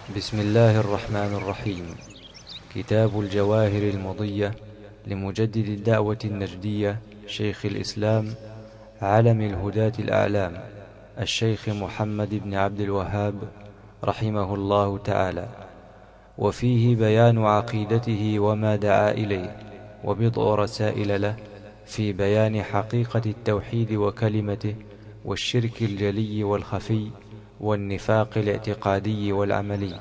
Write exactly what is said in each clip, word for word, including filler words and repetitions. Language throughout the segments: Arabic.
بسم الله الرحمن الرحيم. كتاب الجواهر المضية لمجدد الدعوة النجدية شيخ الإسلام علم الهداة الأعلام الشيخ محمد بن عبد الوهاب رحمه الله تعالى، وفيه بيان عقيدته وما دعا إليه، وبضع رسائل له في بيان حقيقة التوحيد وكلمته، والشرك الجلي والخفي، والنفاق الاعتقادي والعملي.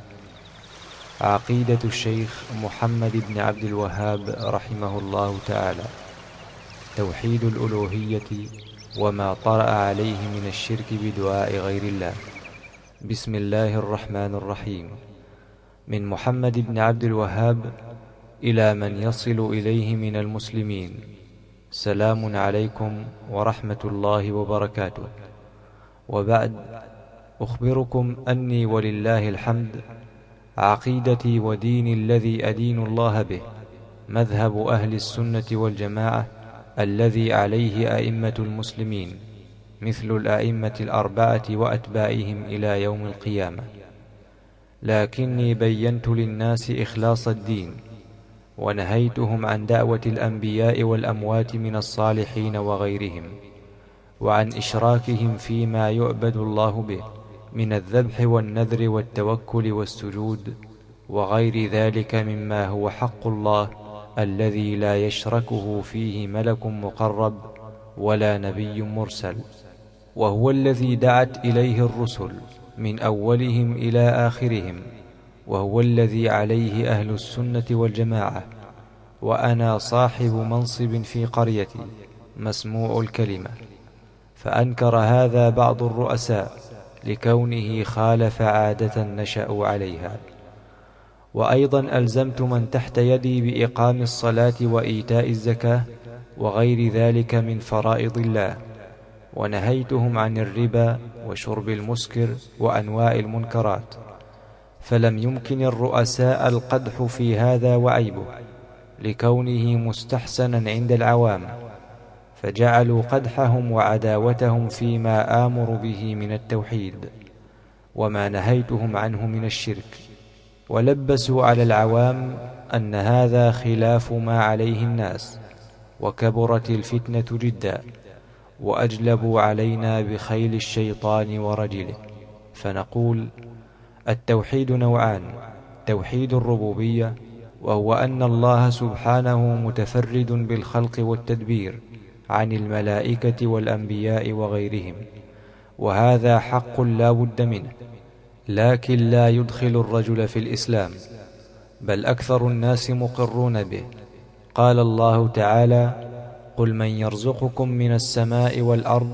عقيدة الشيخ محمد بن عبد الوهاب رحمه الله تعالى: توحيد الألوهية وما طرأ عليه من الشرك بدعاء غير الله. بسم الله الرحمن الرحيم. من محمد بن عبد الوهاب إلى من يصل إليه من المسلمين: سلام عليكم ورحمة الله وبركاته. وبعد، أخبركم أني ولله الحمد عقيدتي وديني الذي أدين الله به مذهب أهل السنة والجماعة الذي عليه أئمة المسلمين، مثل الأئمة الأربعة وأتباعهم إلى يوم القيامة، لكني بينت للناس إخلاص الدين، ونهيتهم عن دعوة الأنبياء والأموات من الصالحين وغيرهم، وعن إشراكهم فيما يعبد الله به من الذبح والنذر والتوكل والسجود وغير ذلك مما هو حق الله الذي لا يشركه فيه ملك مقرب ولا نبي مرسل، وهو الذي دعت إليه الرسل من أولهم إلى آخرهم، وهو الذي عليه أهل السنة والجماعة. وأنا صاحب منصب في قريتي مسموع الكلمة، فأنكر هذا بعض الرؤساء لكونه خالف عادة نشأوا عليها. وأيضا ألزمت من تحت يدي بإقام الصلاة وإيتاء الزكاة وغير ذلك من فرائض الله، ونهيتهم عن الربا وشرب المسكر وأنواع المنكرات، فلم يمكن الرؤساء القدح في هذا وعيبه لكونه مستحسنا عند العوام، فجعلوا قدحهم وعداوتهم فيما آمر به من التوحيد وما نهيتهم عنه من الشرك، ولبسوا على العوام أن هذا خلاف ما عليه الناس، وكبرت الفتنة جدا، وأجلبوا علينا بخيل الشيطان ورجله. فنقول: التوحيد نوعان: توحيد الربوبية، وهو أن الله سبحانه متفرد بالخلق والتدبير عن الملائكة والأنبياء وغيرهم، وهذا حق لا بد منه، لكن لا يدخل الرجل في الإسلام، بل أكثر الناس مقرون به. قال الله تعالى: قل من يرزقكم من السماء والأرض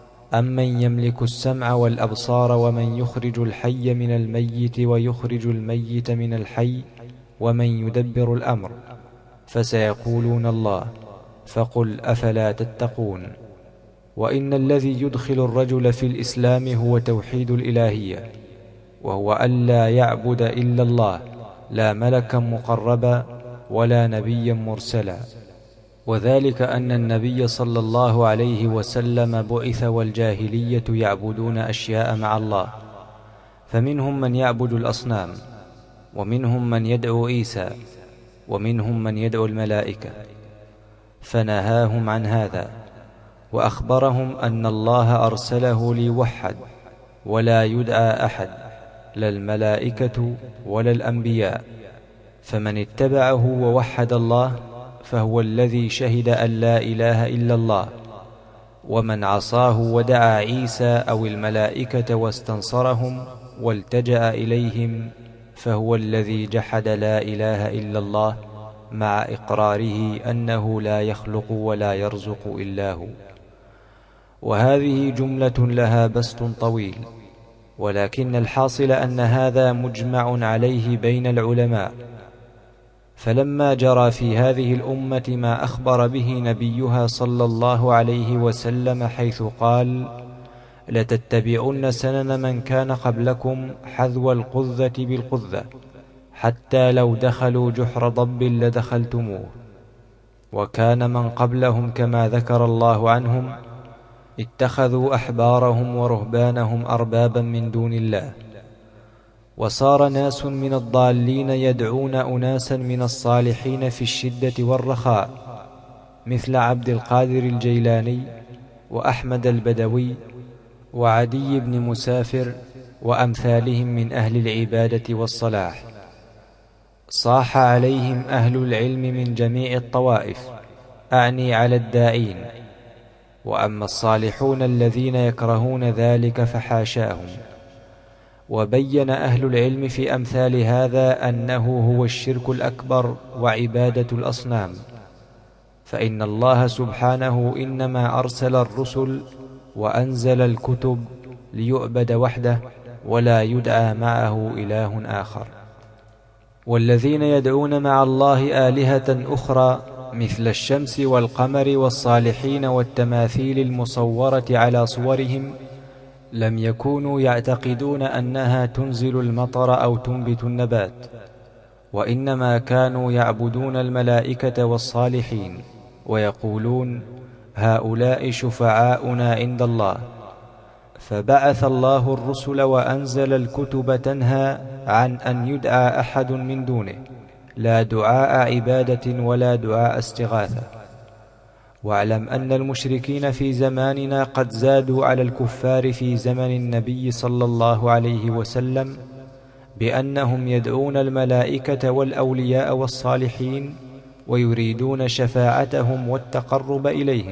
أمن يملك السمع والأبصار ومن يخرج الحي من الميت ويخرج الميت من الحي ومن يدبر الأمر، فسيقولون الله، فقل أفلا تتقون. وإن الذي يدخل الرجل في الإسلام هو توحيد الإلهية، وهو ألا يعبد إلا الله، لا ملكا مقربا ولا نبيا مرسلا، وذلك أن النبي صلى الله عليه وسلم بعث والجاهلية يعبدون أشياء مع الله، فمنهم من يعبد الأصنام، ومنهم من يدعو عيسى، ومنهم من يدعو الملائكة، فنهاهم عن هذا، وأخبرهم أن الله أرسله ليوحد ولا يدعى أحد، لا الملائكة ولا الأنبياء، فمن اتبعه ووحد الله فهو الذي شهد أن لا إله إلا الله، ومن عصاه ودعا عيسى أو الملائكة واستنصرهم والتجأ إليهم فهو الذي جحد لا إله إلا الله، مع إقراره أنه لا يخلق ولا يرزق إلا هو. وهذه جملة لها بسط طويل، ولكن الحاصل أن هذا مجمع عليه بين العلماء. فلما جرى في هذه الأمة ما أخبر به نبيها صلى الله عليه وسلم، حيث قال: لتتبعن سنن من كان قبلكم حذو القذة بالقذة، حتى لو دخلوا جحر ضب لدخلتموه. وكان من قبلهم كما ذكر الله عنهم اتخذوا أحبارهم ورهبانهم أربابا من دون الله، وصار ناس من الضالين يدعون أناسا من الصالحين في الشدة والرخاء، مثل عبد القادر الجيلاني وأحمد البدوي وعدي بن مسافر وأمثالهم من أهل العبادة والصلاح. صاح عليهم أهل العلم من جميع الطوائف، أعني على الداعين. وأما الصالحون الذين يكرهون ذلك فحاشاهم. وبين أهل العلم في أمثال هذا أنه هو الشرك الأكبر وعبادة الأصنام، فإن الله سبحانه إنما أرسل الرسل وأنزل الكتب ليعبد وحده ولا يدعى معه إله آخر. والذين يدعون مع الله آلهة أخرى مثل الشمس والقمر والصالحين والتماثيل المصورة على صورهم لم يكونوا يعتقدون أنها تنزل المطر أو تنبت النبات، وإنما كانوا يعبدون الملائكة والصالحين ويقولون هؤلاء شفعاؤنا عند الله. فبعث الله الرسل وأنزل الكتب تنهى عن أن يدعى أحد من دونه، لا دعاء عبادة ولا دعاء استغاثة. واعلم أن المشركين في زماننا قد زادوا على الكفار في زمن النبي صلى الله عليه وسلم بأنهم يدعون الملائكة والأولياء والصالحين ويريدون شفاعتهم والتقرب إليهم،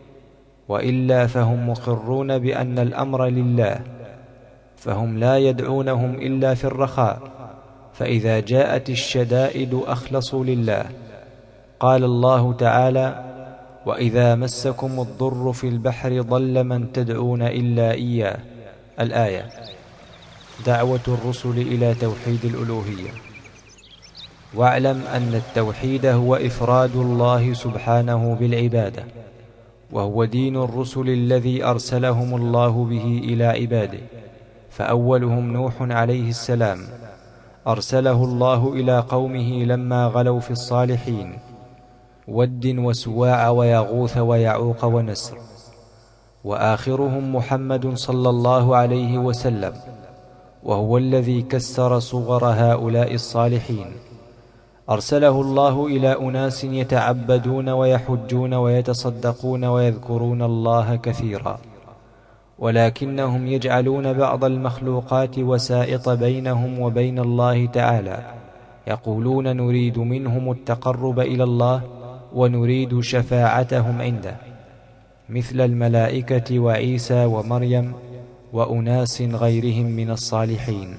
وإلا فهم مقرون بأن الأمر لله، فهم لا يدعونهم إلا في الرخاء، فإذا جاءت الشدائد أخلصوا لله. قال الله تعالى: وإذا مسكم الضر في البحر ضل من تدعون إلا إياه. الآية. دعوة الرسل إلى توحيد الألوهية. واعلم أن التوحيد هو إفراد الله سبحانه بالعبادة، وهو دين الرسل الذي أرسلهم الله به إلى عباده. فأولهم نوح عليه السلام، أرسله الله إلى قومه لما غلوا في الصالحين، ود وسواع ويغوث ويعوق ونسر. وآخرهم محمد صلى الله عليه وسلم، وهو الذي كسر صغر هؤلاء الصالحين. أرسله الله إلى أناس يتعبدون ويحجون ويتصدقون ويذكرون الله كثيرا، ولكنهم يجعلون بعض المخلوقات وسائط بينهم وبين الله تعالى، يقولون نريد منهم التقرب إلى الله ونريد شفاعتهم عنده، مثل الملائكة وعيسى ومريم وأناس غيرهم من الصالحين.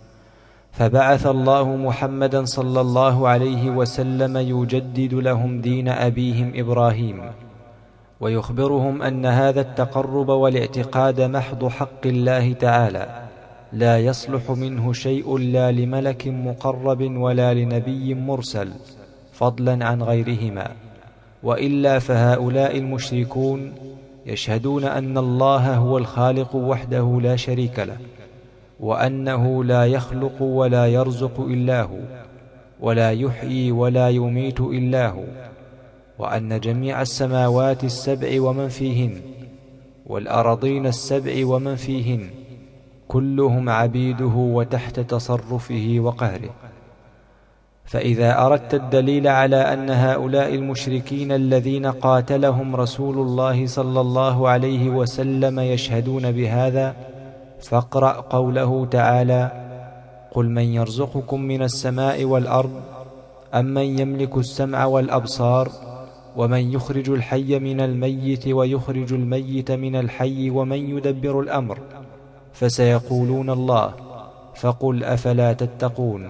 فبعث الله محمدا صلى الله عليه وسلم يجدد لهم دين أبيهم إبراهيم، ويخبرهم أن هذا التقرب والاعتقاد محض حق الله تعالى، لا يصلح منه شيء لا لملك مقرب ولا لنبي مرسل، فضلا عن غيرهما. وإلا فهؤلاء المشركون يشهدون أن الله هو الخالق وحده لا شريك له، وأنه لا يخلق ولا يرزق إلا هو، ولا يحيي ولا يميت إلا هو، وأن جميع السماوات السبع ومن فيهن والأراضين السبع ومن فيهن كلهم عبيده وتحت تصرفه وقهره. فإذا أردت الدليل على أن هؤلاء المشركين الذين قاتلهم رسول الله صلى الله عليه وسلم يشهدون بهذا، فاقرأ قوله تعالى: قل من يرزقكم من السماء والأرض أمن يملك السمع والأبصار ومن يخرج الحي من الميت ويخرج الميت من الحي ومن يدبر الأمر، فسيقولون الله، فقل أفلا تتقون.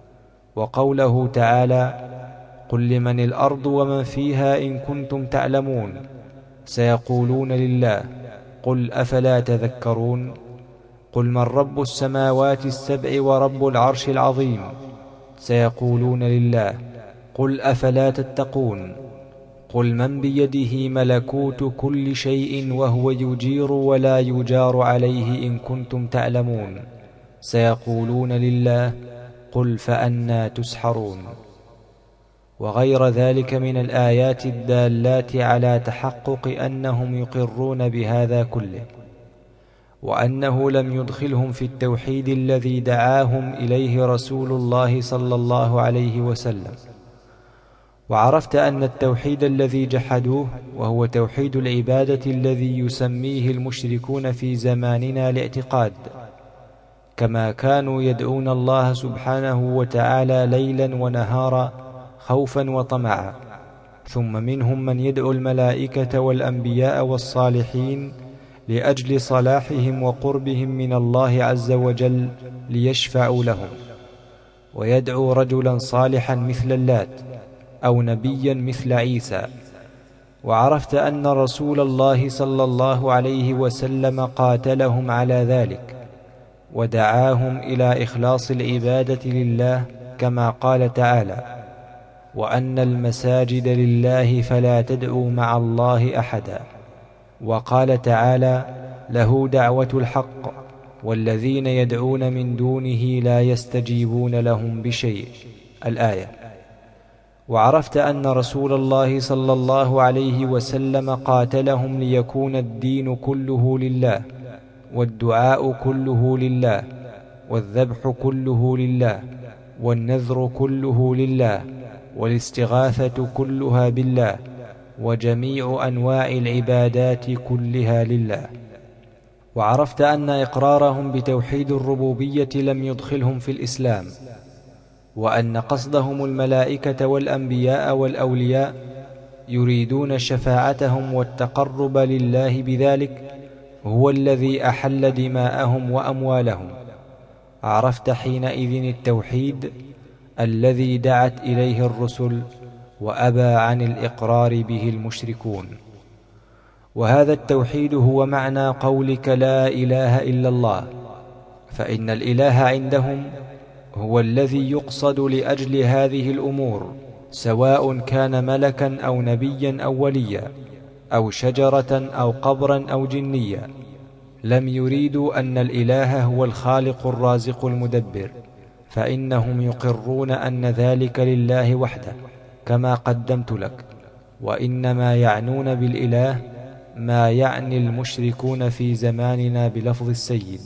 وقوله تعالى: قل لمن الأرض ومن فيها إن كنتم تعلمون، سيقولون لله، قل أفلا تذكرون. قل من رب السماوات السبع ورب العرش العظيم، سيقولون لله، قل أفلا تتقون. قل من بيده ملكوت كل شيء وهو يجير ولا يجار عليه إن كنتم تعلمون، سيقولون لله، قل فأنى تسحرون. وغير ذلك من الآيات الدالات على تحقق أنهم يقرون بهذا كله. وأنه لم يدخلهم في التوحيد الذي دعاهم إليه رسول الله صلى الله عليه وسلم. وعرفت أن التوحيد الذي جحدوه وهو توحيد العبادة الذي يسميه المشركون في زماننا الاعتقاد، كما كانوا يدعون الله سبحانه وتعالى ليلا ونهارا خوفا وطمعا. ثم منهم من يدعو الملائكة والأنبياء والصالحين لأجل صلاحهم وقربهم من الله عز وجل ليشفعوا لهم، ويدعو رجلا صالحا مثل اللات أو نبيا مثل عيسى. وعرفت أن رسول الله صلى الله عليه وسلم قاتلهم على ذلك، ودعاهم إلى إخلاص العبادة لله، كما قال تعالى: وأن المساجد لله فلا تدعوا مع الله أحدا. وقال تعالى: له دعوة الحق والذين يدعون من دونه لا يستجيبون لهم بشيء، الآية. وعرفت أن رسول الله صلى الله عليه وسلم قاتلهم ليكون الدين كله لله، والدعاء كله لله، والذبح كله لله، والنذر كله لله، والاستغاثة كلها بالله، وجميع أنواع العبادات كلها لله. وعرفت أن إقرارهم بتوحيد الربوبية لم يدخلهم في الإسلام، وأن قصدهم الملائكة والأنبياء والأولياء يريدون شفاعتهم والتقرب لله بذلك هو الذي أحل دماءهم وأموالهم. عرفت حينئذ التوحيد الذي دعت إليه الرسل وأبى عن الإقرار به المشركون. وهذا التوحيد هو معنى قولك لا إله إلا الله، فإن الإله عندهم هو الذي يقصد لأجل هذه الأمور، سواء كان ملكا أو نبيا أو وليا أو شجرة أو قبرا أو جنيا. لم يريدوا أن الإله هو الخالق الرازق المدبر، فإنهم يقرون أن ذلك لله وحده كما قدمت لك، وإنما يعنون بالإله ما يعني المشركون في زماننا بلفظ السيد.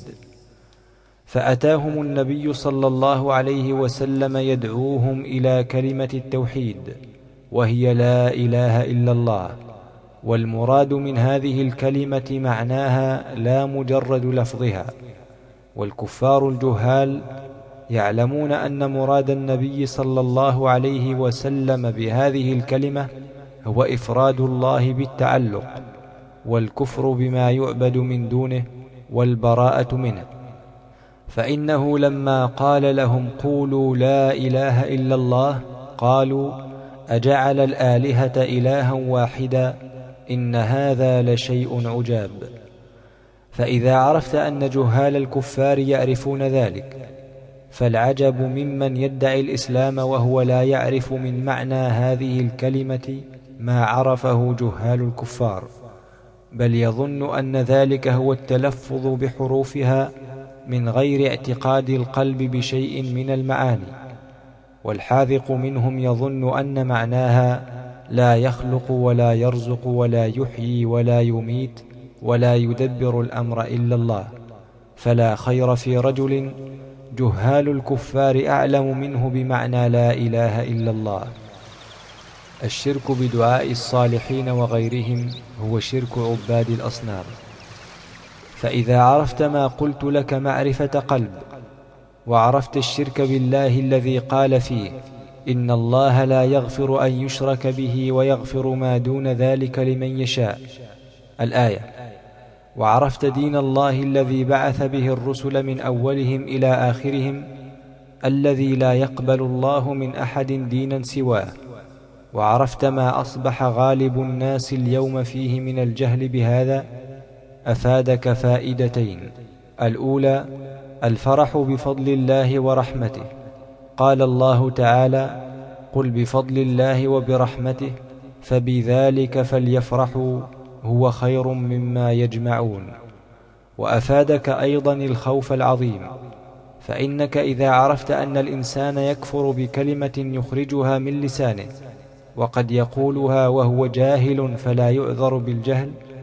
فأتاهم النبي صلى الله عليه وسلم يدعوهم إلى كلمة التوحيد، وهي لا إله إلا الله. والمراد من هذه الكلمة معناها لا مجرد لفظها. والكفار الجهال يعلمون أن مراد النبي صلى الله عليه وسلم بهذه الكلمة هو إفراد الله بالتعلق، والكفر بما يعبد من دونه، والبراءة منه. فإنه لما قال لهم قولوا لا إله إلا الله، قالوا أجعل الآلهة إلها واحدا إن هذا لشيء عجاب. فإذا عرفت أن جهال الكفار يعرفون ذلك، فالعجب ممن يدعي الإسلام وهو لا يعرف من معنى هذه الكلمة ما عرفه جهال الكفار، بل يظن أن ذلك هو التلفظ بحروفها من غير اعتقاد القلب بشيء من المعاني. والحاذق منهم يظن أن معناها لا يخلق ولا يرزق ولا يحيي ولا يميت ولا يدبر الأمر إلا الله. فلا خير في رجل جهال الكفار أعلم منه بمعنى لا إله إلا الله. الشرك بدعاء الصالحين وغيرهم هو شرك عباد الأصنام. فإذا عرفت ما قلت لك معرفة قلب، وعرفت الشرك بالله الذي قال فيه إن الله لا يغفر أن يشرك به ويغفر ما دون ذلك لمن يشاء، الآية. وعرفت دين الله الذي بعث به الرسل من أولهم إلى آخرهم، الذي لا يقبل الله من أحد دينا سواه. وعرفت ما أصبح غالب الناس اليوم فيه من الجهل بهذا، أفادك فائدتين: الأولى الفرح بفضل الله ورحمته. قال الله تعالى: قل بفضل الله وبرحمته فبذلك فليفرحوا هو خير مما يجمعون. وأفادك أيضا الخوف العظيم، فإنك إذا عرفت أن الإنسان يكفر بكلمة يخرجها من لسانه وقد يقولها وهو جاهل فلا يعذر بالجهل،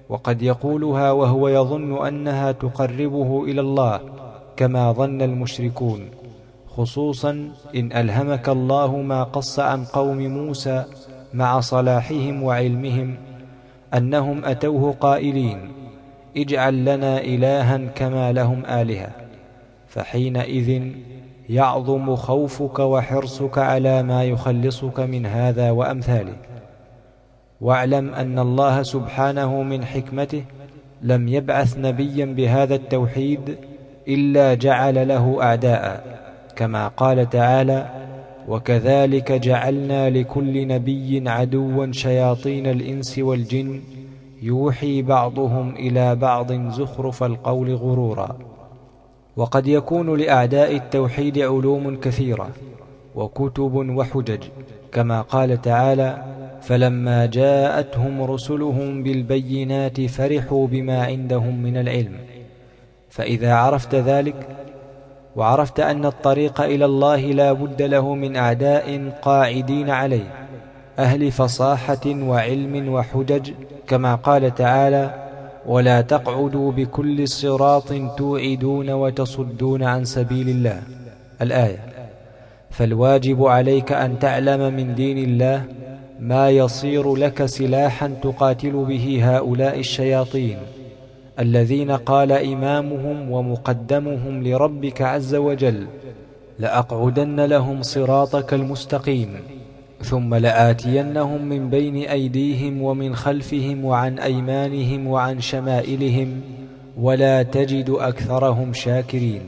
وقد يقولها وهو يظن أنها تقربه إلى الله كما ظن المشركون، خصوصا إن ألهمك الله ما قص عن قوم موسى مع صلاحهم وعلمهم أنهم أتوه قائلين: اجعل لنا إلها كما لهم آلهة، فحينئذ يعظم خوفك وحرصك على ما يخلصك من هذا وأمثاله. واعلم أن الله سبحانه من حكمته لم يبعث نبيا بهذا التوحيد إلا جعل له أعداء، كما قال تعالى: وكذلك جعلنا لكل نبي عدوا شياطين الإنس والجن يوحي بعضهم إلى بعض زخرف القول غرورا. وقد يكون لأعداء التوحيد علوم كثيرة وكتب وحجج، كما قال تعالى: فلما جاءتهم رسلهم بالبينات فرحوا بما عندهم من العلم. فإذا عرفت ذلك وعرفت أن الطريق إلى الله لا بد له من أعداء قاعدين عليه، أهل فصاحة وعلم وحجج، كما قال تعالى: ولا تقعدوا بكل صراط توعدون وتصدون عن سبيل الله، الآية. فالواجب عليك أن تعلم من دين الله ما يصير لك سلاحا تقاتل به هؤلاء الشياطين الذين قال إمامهم ومقدمهم لربك عز وجل: لأقعدن لهم صراطك المستقيم ثم لآتينهم من بين أيديهم ومن خلفهم وعن أيمانهم وعن شمائلهم ولا تجد أكثرهم شاكرين.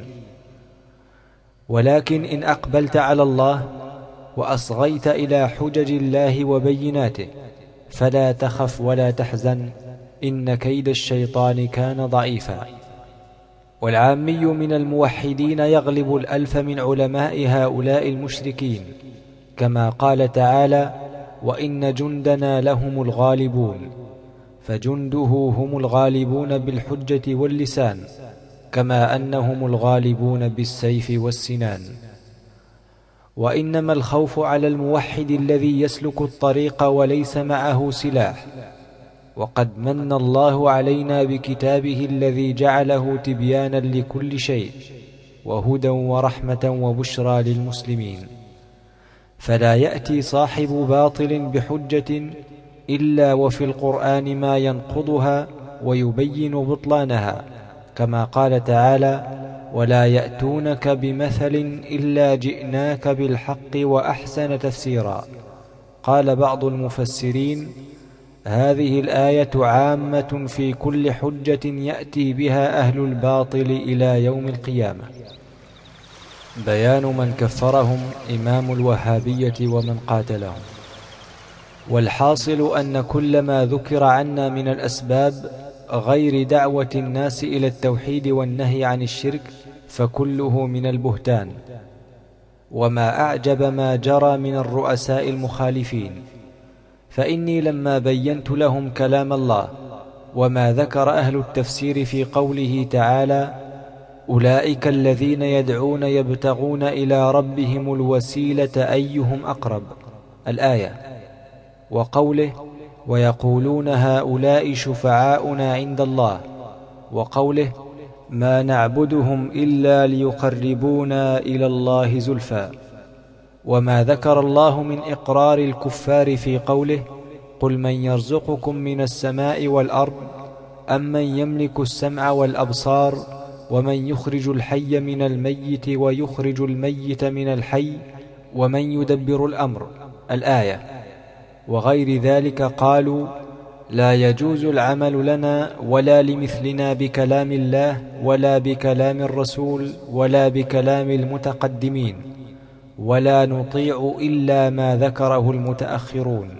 ولكن إن أقبلت على الله وأصغيت إلى حجج الله وبيناته فلا تخف ولا تحزن، إن كيد الشيطان كان ضعيفا. والعامي من الموحدين يغلب الألف من علماء هؤلاء المشركين، كما قال تعالى: وإن جندنا لهم الغالبون، فجنده هم الغالبون بالحجة واللسان، كما أنهم الغالبون بالسيف والسنان. وإنما الخوف على الموحد الذي يسلك الطريق وليس معه سلاح. وقد من الله علينا بكتابه الذي جعله تبيانا لكل شيء وهدى ورحمة وبشرى للمسلمين، فلا يأتي صاحب باطل بحجة إلا وفي القرآن ما ينقضها ويبين بطلانها، كما قال تعالى: ولا يأتونك بمثل إلا جئناك بالحق وأحسن تفسيرا. قال بعض المفسرين: هذه الآية عامة في كل حجة يأتي بها أهل الباطل إلى يوم القيامة. بيان من كفرهم إمام الوهابية ومن قاتلهم. والحاصل أن كل ما ذكر عنا من الأسباب غير دعوة الناس إلى التوحيد والنهي عن الشرك فكله من البهتان. وما أعجب ما جرى من الرؤساء المخالفين، فإني لما بينت لهم كلام الله وما ذكر أهل التفسير في قوله تعالى: أولئك الذين يدعون يبتغون إلى ربهم الوسيلة أيهم أقرب، الآية، وقوله: ويقولون هؤلاء شفعاؤنا عند الله، وقوله: ما نعبدهم إلا ليقربونا إلى الله زلفى، وما ذكر الله من إقرار الكفار في قوله: قل من يرزقكم من السماء والأرض أمن يملك السمع والأبصار ومن يخرج الحي من الميت ويخرج الميت من الحي ومن يدبر الأمر، الآية، وغير ذلك. قالوا: لا يجوز العمل لنا ولا لمثلنا بكلام الله ولا بكلام الرسول ولا بكلام المتقدمين، ولا نطيع إلا ما ذكره المتأخرون.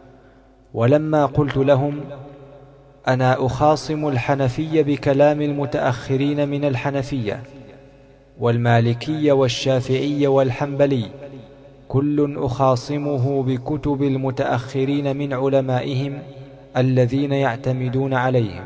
ولما قلت لهم: أنا أخاصم الحنفية بكلام المتأخرين من الحنفية والمالكية والشافعية والحنبلي، كل أخاصمه بكتب المتأخرين من علمائهم الذين يعتمدون عليهم.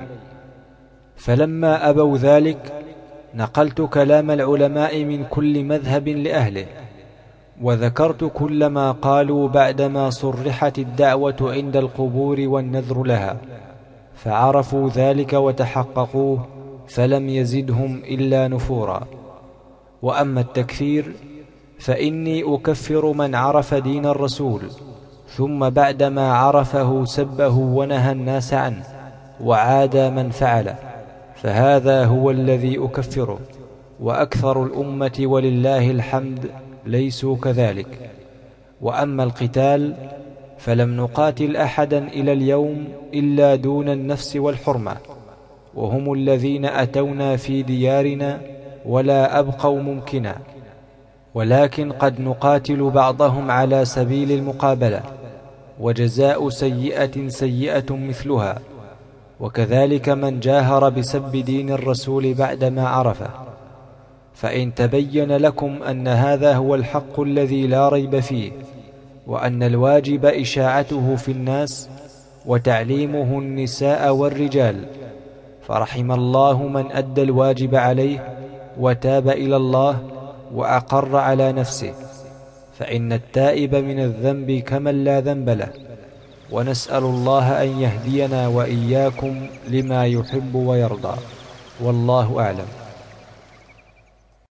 فلما أبوا ذلك نقلت كلام العلماء من كل مذهب لأهله، وذكرت كل ما قالوا بعدما صرحت الدعوة عند القبور والنذر لها، فعرفوا ذلك وتحققوه فلم يزدهم إلا نفورا. وأما التكفير فإني أكفر من عرف دين الرسول ثم بعدما عرفه سبه ونهى الناس عنه وعاد من فعله، فهذا هو الذي أكفره. وأكثر الأمة ولله الحمد ليسوا كذلك. وأما القتال فلم نقاتل أحدا إلى اليوم إلا دون النفس والحرمة، وهم الذين أتونا في ديارنا ولا أبقوا ممكنا، ولكن قد نقاتل بعضهم على سبيل المقابلة، وجزاء سيئة سيئة مثلها. وكذلك من جاهر بسب دين الرسول بعدما عرفه. فإن تبين لكم أن هذا هو الحق الذي لا ريب فيه، وأن الواجب إشاعته في الناس وتعليمه النساء والرجال، فرحم الله من أدى الواجب عليه وتاب إلى الله وأقر على نفسه، فإن التائب من الذنب كمن لا ذنب له. ونسأل الله أن يهدينا وإياكم لما يحب ويرضى، والله أعلم.